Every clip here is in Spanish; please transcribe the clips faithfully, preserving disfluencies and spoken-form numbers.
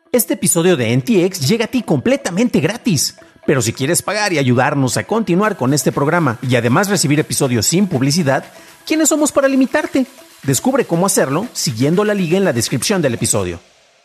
Este episodio de N T X llega a ti completamente gratis. Pero si quieres pagar y ayudarnos a continuar con este programa y además recibir episodios sin publicidad, ¿quiénes somos para limitarte? Descubre cómo hacerlo siguiendo la liga en la descripción del episodio.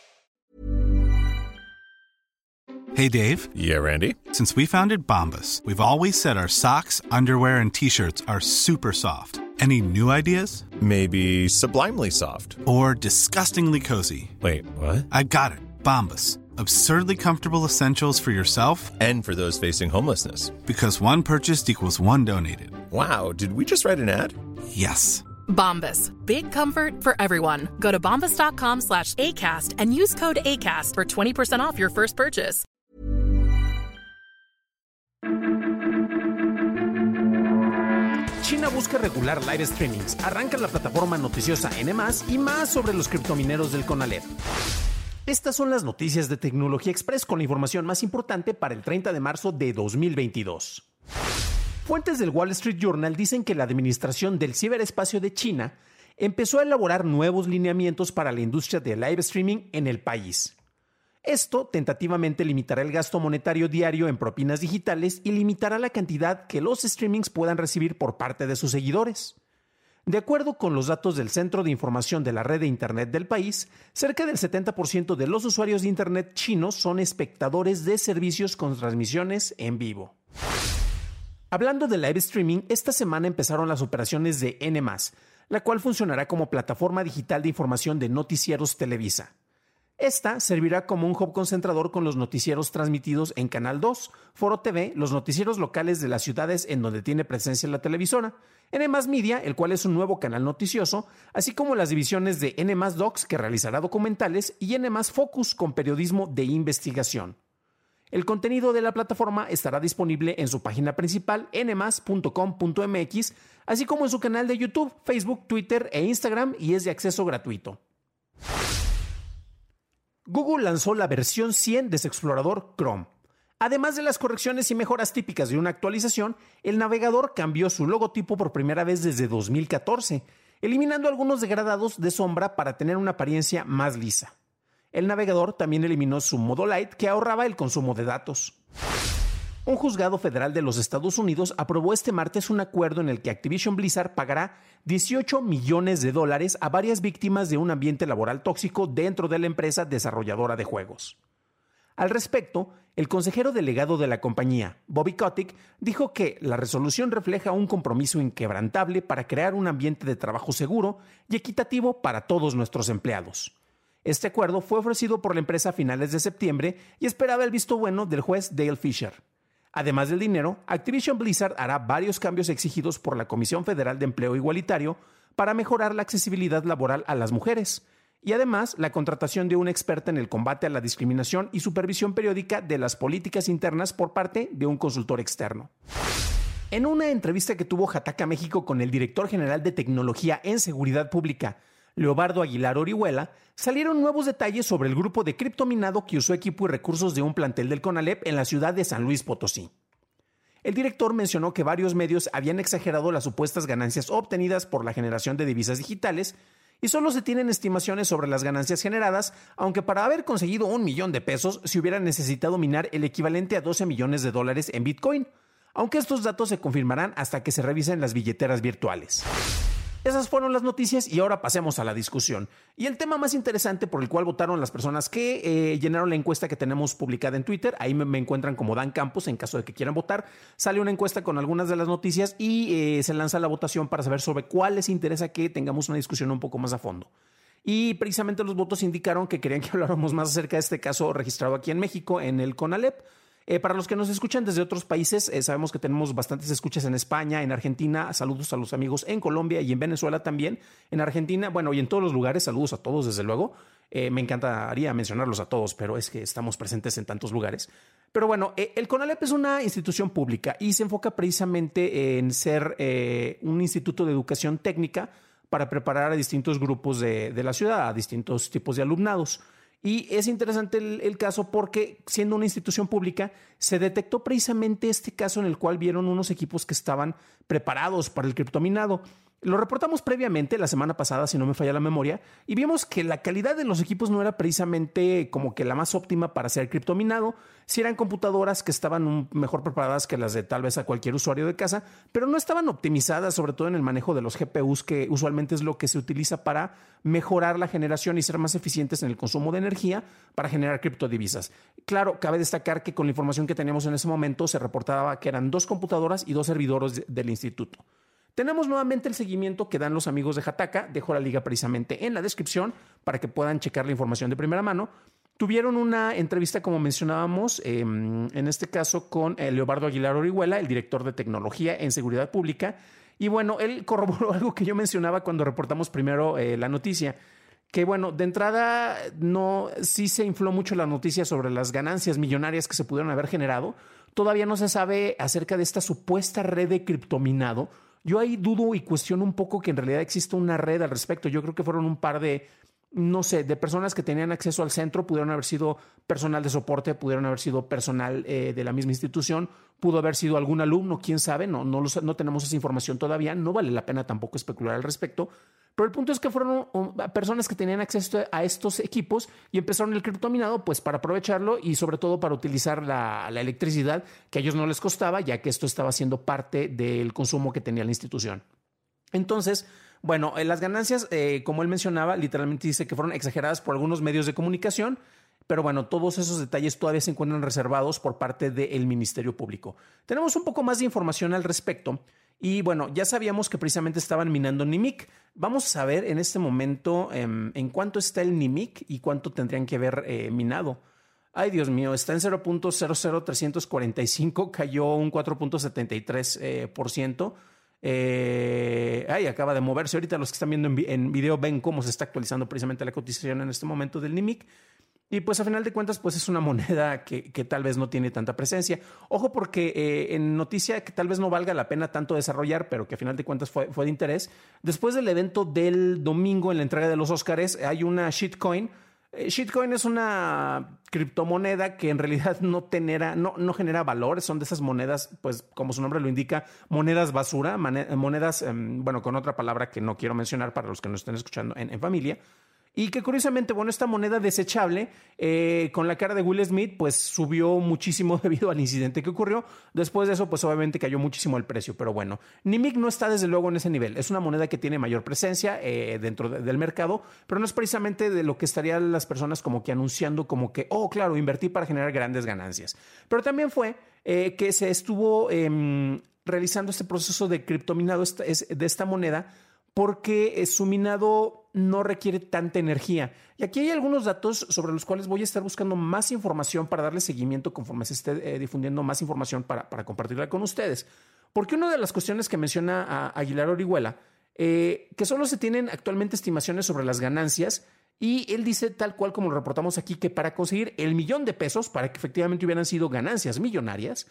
Hey Dave. Yeah, Randy. Since we founded Bombas, we've always said our socks, underwear, and t-shirts are super soft. Any new ideas? Maybe sublimely soft. Or disgustingly cozy. Wait, what? I got it. Bombas. Absurdly comfortable essentials for yourself and for those facing homelessness. Because one purchased equals one donated. Wow, did we just write an ad? Yes. Bombas. Big comfort for everyone. Go to bombas.com slash ACAST and use code ACAST for twenty percent off your first purchase. China busca regular live streamings. Arranca la plataforma noticiosa N más y más sobre los criptomineros del CONALEP. Estas son las noticias de Tecnología Express con la información más importante para el treinta de marzo de dos mil veintidós. Fuentes del Wall Street Journal dicen que la Administración del Ciberespacio de China empezó a elaborar nuevos lineamientos para la industria de live streaming en el país. Esto tentativamente limitará el gasto monetario diario en propinas digitales y limitará la cantidad que los streamings puedan recibir por parte de sus seguidores. De acuerdo con los datos del Centro de Información de la Red de Internet del país, cerca del setenta por ciento de los usuarios de Internet chinos son espectadores de servicios con transmisiones en vivo. Hablando de live streaming, esta semana empezaron las operaciones de N más, la cual funcionará como plataforma digital de información de Noticieros Televisa. Esta servirá como un hub concentrador con los noticieros transmitidos en Canal dos, Foro T V, los noticieros locales de las ciudades en donde tiene presencia la televisora, N más Media, el cual es un nuevo canal noticioso, así como las divisiones de N más Docs, que realizará documentales, y N más Focus, con periodismo de investigación. El contenido de la plataforma estará disponible en su página principal, ene más punto com punto eme equis, así como en su canal de YouTube, Facebook, Twitter e Instagram, y es de acceso gratuito. Google lanzó la versión cien de su explorador Chrome. Además de las correcciones y mejoras típicas de una actualización, el navegador cambió su logotipo por primera vez desde dos mil catorce, eliminando algunos degradados de sombra para tener una apariencia más lisa. El navegador también eliminó su modo light, que ahorraba el consumo de datos. Un juzgado federal de los Estados Unidos aprobó este martes un acuerdo en el que Activision Blizzard pagará dieciocho millones de dólares a varias víctimas de un ambiente laboral tóxico dentro de la empresa desarrolladora de juegos. Al respecto, el consejero delegado de la compañía, Bobby Kotick, dijo que la resolución refleja un compromiso inquebrantable para crear un ambiente de trabajo seguro y equitativo para todos nuestros empleados. Este acuerdo fue ofrecido por la empresa a finales de septiembre y esperaba el visto bueno del juez Dale Fisher. Además del dinero, Activision Blizzard hará varios cambios exigidos por la Comisión Federal de Empleo Igualitario para mejorar la accesibilidad laboral a las mujeres, y además la contratación de una experta en el combate a la discriminación y supervisión periódica de las políticas internas por parte de un consultor externo. En una entrevista que tuvo Jataca México con el director general de Tecnología en Seguridad Pública, Leobardo Aguilar Orihuela, salieron nuevos detalles sobre el grupo de criptominado que usó equipo y recursos de un plantel del CONALEP en la ciudad de San Luis Potosí. El director mencionó que varios medios habían exagerado las supuestas ganancias obtenidas por la generación de divisas digitales y solo se tienen estimaciones sobre las ganancias generadas, aunque para haber conseguido un millón de pesos se hubiera necesitado minar el equivalente a doce millones de dólares en Bitcoin, aunque estos datos se confirmarán hasta que se revisen las billeteras virtuales. Esas fueron las noticias y ahora pasemos a la discusión. Y el tema más interesante por el cual votaron las personas que eh, llenaron la encuesta que tenemos publicada en Twitter, ahí me, me encuentran como Dan Campos en caso de que quieran votar, sale una encuesta con algunas de las noticias y eh, se lanza la votación para saber sobre cuál les interesa que tengamos una discusión un poco más a fondo. Y precisamente los votos indicaron que querían que habláramos más acerca de este caso registrado aquí en México en el CONALEP. Eh, para los que nos escuchan desde otros países, eh, sabemos que tenemos bastantes escuchas en España, en Argentina, saludos a los amigos en Colombia y en Venezuela también, en Argentina, bueno, y en todos los lugares, saludos a todos desde luego. Eh, me encantaría mencionarlos a todos, pero es que estamos presentes en tantos lugares. Pero bueno, eh, el CONALEP es una institución pública y se enfoca precisamente en ser eh, un instituto de educación técnica para preparar a distintos grupos de, de la ciudad, a distintos tipos de alumnados. Y es interesante el, el caso porque, siendo una institución pública, se detectó precisamente este caso en el cual vieron unos equipos que estaban preparados para el criptominado. Lo reportamos previamente la semana pasada, si no me falla la memoria, y vimos que la calidad de los equipos no era precisamente como que la más óptima para ser criptominado. Si eran computadoras que estaban mejor preparadas que las de tal vez a cualquier usuario de casa, pero no estaban optimizadas, sobre todo en el manejo de los G P Us, que usualmente es lo que se utiliza para mejorar la generación y ser más eficientes en el consumo de energía para generar criptodivisas. Claro, cabe destacar que con la información que teníamos en ese momento se reportaba que eran dos computadoras y dos servidores del instituto. Tenemos nuevamente el seguimiento que dan los amigos de Hataka. Dejo la liga precisamente en la descripción para que puedan checar la información de primera mano. Tuvieron una entrevista, como mencionábamos, eh, en este caso con eh, Leobardo Aguilar Orihuela, el director de tecnología en seguridad pública. Y bueno, él corroboró algo que yo mencionaba cuando reportamos primero eh, la noticia. Que bueno, de entrada no, sí se infló mucho la noticia sobre las ganancias millonarias que se pudieron haber generado. Todavía no se sabe acerca de esta supuesta red de criptominado. Yo ahí dudo y cuestiono un poco que en realidad exista una red al respecto. Yo creo que fueron un par de, no sé, de personas que tenían acceso al centro. Pudieron haber sido personal de soporte, pudieron haber sido personal eh, de la misma institución, pudo haber sido algún alumno, quién sabe. No, no, los, no tenemos esa información todavía. No vale la pena tampoco especular al respecto. Pero el punto es que fueron um, personas que tenían acceso a estos equipos y empezaron el criptominado pues para aprovecharlo y sobre todo para utilizar la, la electricidad que a ellos no les costaba, ya que esto estaba siendo parte del consumo que tenía la institución. Entonces, bueno, las ganancias, eh, como él mencionaba, literalmente dice que fueron exageradas por algunos medios de comunicación. Pero bueno, todos esos detalles todavía se encuentran reservados por parte del Ministerio Público. Tenemos un poco más de información al respecto. Y bueno, ya sabíamos que precisamente estaban minando Nimiq. Vamos a saber en este momento eh, en cuánto está el Nimiq y cuánto tendrían que haber eh, minado. Ay, Dios mío, está en cero punto cero cero tres cuatro cinco, cayó un cuatro punto setenta y tres por ciento. Eh, ay, acaba de moverse. Ahorita los que están viendo en, en video ven cómo se está actualizando precisamente la cotización en este momento del Nimiq. Y pues a final de cuentas pues es una moneda que, que tal vez no tiene tanta presencia. Ojo porque eh, en noticia que tal vez no valga la pena tanto desarrollar, pero que a final de cuentas fue, fue de interés. Después del evento del domingo en la entrega de los Óscares hay una shitcoin. Eh, shitcoin es una criptomoneda que en realidad no, tenera, no, no genera valor. Son de esas monedas, pues como su nombre lo indica, monedas basura, monedas, eh, bueno, con otra palabra que no quiero mencionar para los que nos estén escuchando en, en familia. Y que curiosamente, bueno, esta moneda desechable eh, con la cara de Will Smith, pues subió muchísimo debido al incidente que ocurrió. Después de eso, pues obviamente cayó muchísimo el precio. Pero bueno, Nimiq no está desde luego en ese nivel. Es una moneda que tiene mayor presencia eh, dentro de, del mercado, pero no es precisamente de lo que estarían las personas como que anunciando como que, oh, claro, invertí para generar grandes ganancias. Pero también fue eh, que se estuvo eh, realizando este proceso de criptominado esta, es, de esta moneda porque su minado no requiere tanta energía. Y aquí hay algunos datos sobre los cuales voy a estar buscando más información para darle seguimiento conforme se esté eh, difundiendo más información para, para compartirla con ustedes. Porque una de las cuestiones que menciona a Aguilar Orihuela, eh, que solo se tienen actualmente estimaciones sobre las ganancias, y él dice tal cual como lo reportamos aquí, que para conseguir el millón de pesos, para que efectivamente hubieran sido ganancias millonarias,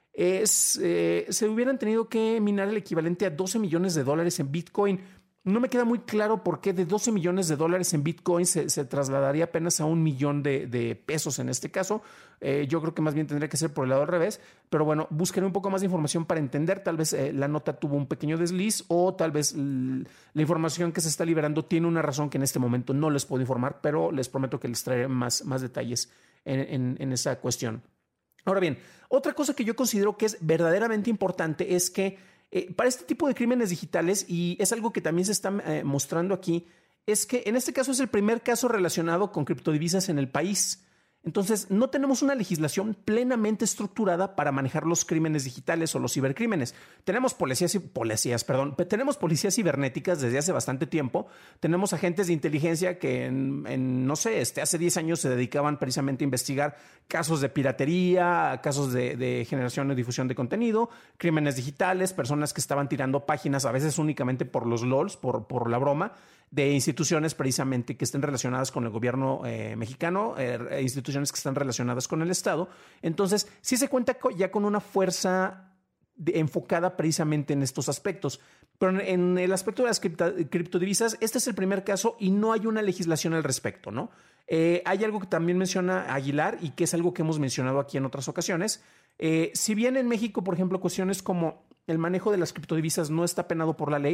Es, eh, se hubieran tenido que minar el equivalente a doce millones de dólares en Bitcoin. No me queda muy claro por qué de doce millones de dólares en Bitcoin se, se trasladaría apenas a un millón de, de pesos en este caso. Eh, yo creo que más bien tendría que ser por el lado al revés. Pero bueno, buscaré un poco más de información para entender. Tal vez eh, la nota tuvo un pequeño desliz o tal vez l- la información que se está liberando tiene una razón que en este momento no les puedo informar, pero les prometo que les traeré más, más detalles en, en, en esa cuestión. Ahora bien, otra cosa que yo considero que es verdaderamente importante es que eh, para este tipo de crímenes digitales, y es algo que también se está eh, mostrando aquí, es que en este caso es el primer caso relacionado con criptodivisas en el país. Entonces, no tenemos una legislación plenamente estructurada para manejar los crímenes digitales o los cibercrímenes. Tenemos policías, y, policías, perdón, tenemos policías cibernéticas desde hace bastante tiempo. Tenemos agentes de inteligencia que, en, en, no sé, este, hace diez años se dedicaban precisamente a investigar casos de piratería, casos de, de generación y difusión de contenido, crímenes digitales, personas que estaban tirando páginas a veces únicamente por los LOLs, por, por la broma, de instituciones precisamente que estén relacionadas con el gobierno eh, mexicano, eh, instituciones que están relacionadas con el Estado. Entonces, sí se cuenta ya con una fuerza de, enfocada precisamente en estos aspectos. Pero en, en el aspecto de las cripto, criptodivisas, este es el primer caso y no hay una legislación al respecto, ¿no? Eh, hay algo que también menciona Aguilar y que es algo que hemos mencionado aquí en otras ocasiones. Eh, si bien en México, por ejemplo, cuestiones como el manejo de las criptodivisas no está penado por la ley,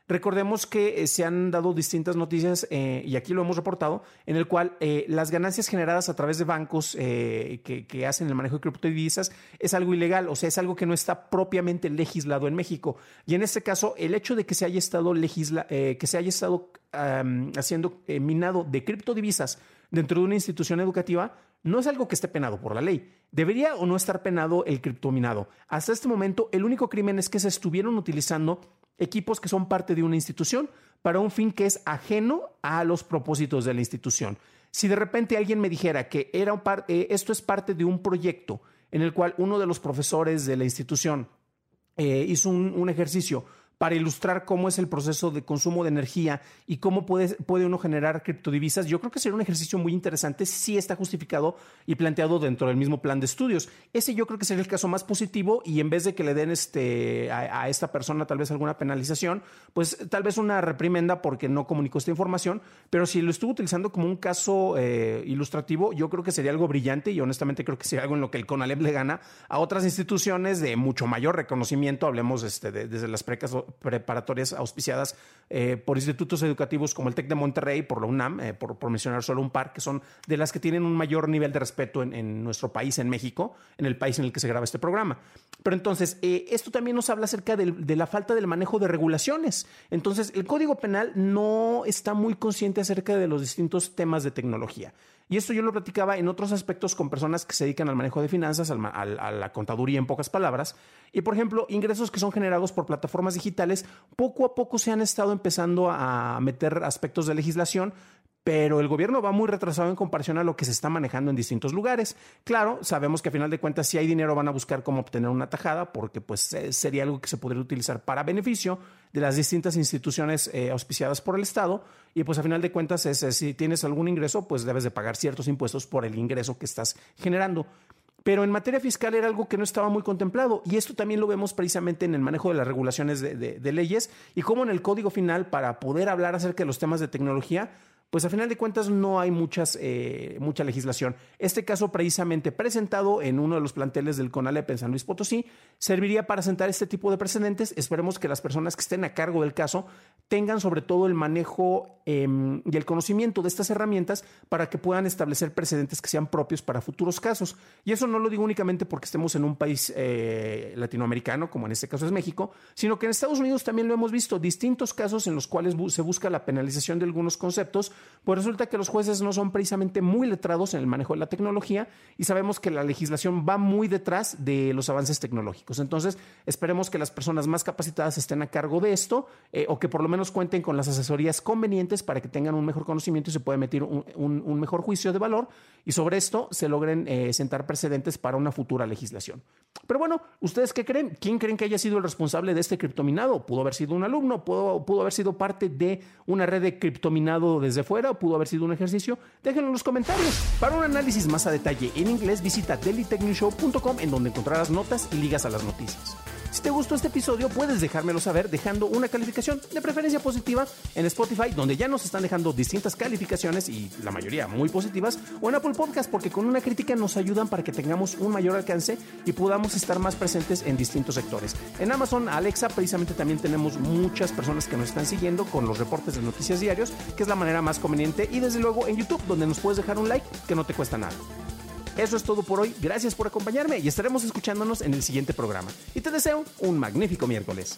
Recordemos que eh, se han dado distintas noticias, eh, y aquí lo hemos reportado, en el cual eh, las ganancias generadas a través de bancos eh, que, que hacen el manejo de criptodivisas es algo ilegal, o sea, es algo que no está propiamente legislado en México. Y en este caso, el hecho de que se haya estado, legisla, eh, que se haya estado um, haciendo eh, minado de criptodivisas dentro de una institución educativa no es algo que esté penado por la ley. ¿Debería o no estar penado el criptominado? Hasta este momento, el único crimen es que se estuvieron utilizando equipos que son parte de una institución para un fin que es ajeno a los propósitos de la institución. Si de repente alguien me dijera que era un par, eh, esto es parte de un proyecto en el cual uno de los profesores de la institución eh, hizo un, un ejercicio para ilustrar cómo es el proceso de consumo de energía y cómo puede, puede uno generar criptodivisas, yo creo que sería un ejercicio muy interesante si está justificado y planteado dentro del mismo plan de estudios. Ese yo creo que sería el caso más positivo, y en vez de que le den este, a, a esta persona tal vez alguna penalización, pues tal vez una reprimenda porque no comunicó esta información, pero si lo estuvo utilizando como un caso eh, ilustrativo, yo creo que sería algo brillante, y honestamente creo que sería algo en lo que el CONALEP le gana a otras instituciones de mucho mayor reconocimiento. Hablemos este, de, desde las precas preparatorias auspiciadas eh, por institutos educativos como el TEC de Monterrey, por la UNAM, eh, por, por mencionar solo un par, que son de las que tienen un mayor nivel de respeto en, en nuestro país, en México, en el país en el que se graba este programa. Pero entonces, eh, esto también nos habla acerca de, de la falta del manejo de regulaciones. Entonces, el Código Penal no está muy consciente acerca de los distintos temas de tecnología. Y esto yo lo platicaba en otros aspectos con personas que se dedican al manejo de finanzas, al, al, a la contaduría en pocas palabras. Y, por ejemplo, ingresos que son generados por plataformas digitales, poco a poco se han estado empezando a meter aspectos de legislación, pero el gobierno va muy retrasado en comparación a lo que se está manejando en distintos lugares. Claro, sabemos que a final de cuentas, si hay dinero, van a buscar cómo obtener una tajada, porque pues eh, sería algo que se podría utilizar para beneficio de las distintas instituciones eh, auspiciadas por el Estado. Y pues a final de cuentas, es, es, si tienes algún ingreso, pues debes de pagar ciertos impuestos por el ingreso que estás generando. Pero en materia fiscal era algo que no estaba muy contemplado, y esto también lo vemos precisamente en el manejo de las regulaciones de, de, de leyes, y cómo en el Código Final, para poder hablar acerca de los temas de tecnología, pues a final de cuentas no hay muchas, eh, mucha legislación. Este caso, precisamente presentado en uno de los planteles del CONALEP en San Luis Potosí, serviría para sentar este tipo de precedentes. Esperemos que las personas que estén a cargo del caso tengan sobre todo el manejo eh, y el conocimiento de estas herramientas para que puedan establecer precedentes que sean propios para futuros casos. Y eso no lo digo únicamente porque estemos en un país eh, latinoamericano, como en este caso es México, sino que en Estados Unidos también lo hemos visto, distintos casos en los cuales bu- se busca la penalización de algunos conceptos. Pues resulta que los jueces no son precisamente muy letrados en el manejo de la tecnología, y sabemos que la legislación va muy detrás de los avances tecnológicos. Entonces, esperemos que las personas más capacitadas estén a cargo de esto, eh, o que por lo menos cuenten con las asesorías convenientes para que tengan un mejor conocimiento y se pueda emitir un, un, un mejor juicio de valor, y sobre esto se logren eh, sentar precedentes para una futura legislación. Pero bueno, ¿ustedes qué creen? ¿Quién creen que haya sido el responsable de este criptominado? ¿Pudo haber sido un alumno? ¿Pudo, pudo haber sido parte de una red de criptominado desde fuera? ¿O pudo haber sido un ejercicio? Déjenlo en los comentarios. Para un análisis más a detalle en inglés, visita daily tech news show punto com, en donde encontrarás notas y ligas a las noticias. Si te gustó este episodio, puedes dejármelo saber dejando una calificación, de preferencia positiva, en Spotify, donde ya nos están dejando distintas calificaciones, y la mayoría muy positivas, o en Apple Podcast, porque con una crítica nos ayudan para que tengamos un mayor alcance y podamos estar más presentes en distintos sectores. En Amazon Alexa, precisamente, también tenemos muchas personas que nos están siguiendo con los reportes de noticias diarios, que es la manera más conveniente, y desde luego en YouTube, donde nos puedes dejar un like que no te cuesta nada. Eso es todo por hoy, gracias por acompañarme, y estaremos escuchándonos en el siguiente programa. Y te deseo un magnífico miércoles.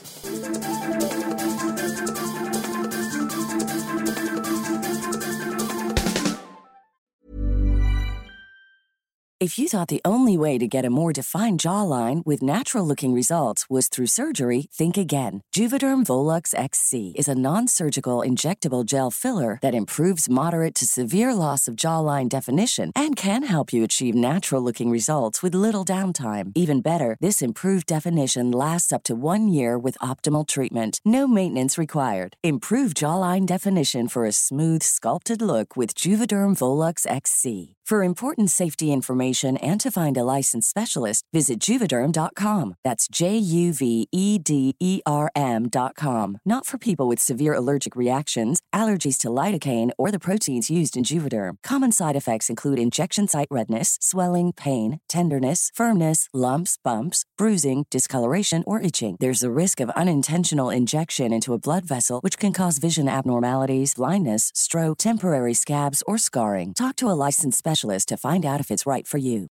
If you thought the only way to get a more defined jawline with natural-looking results was through surgery, think again. Juvederm Volux X C is a non-surgical injectable gel filler that improves moderate to severe loss of jawline definition and can help you achieve natural-looking results with little downtime. Even better, this improved definition lasts up to one year with optimal treatment. No maintenance required. Improve jawline definition for a smooth, sculpted look with Juvederm Volux X C. For important safety information and to find a licensed specialist, visit Juvederm dot com. That's J U V E D E R M dot com. Not for people with severe allergic reactions, allergies to lidocaine, or the proteins used in Juvederm. Common side effects include injection site redness, swelling, pain, tenderness, firmness, lumps, bumps, bruising, discoloration, or itching. There's a risk of unintentional injection into a blood vessel, which can cause vision abnormalities, blindness, stroke, temporary scabs, or scarring. Talk to a licensed specialist to find out if it's right for you.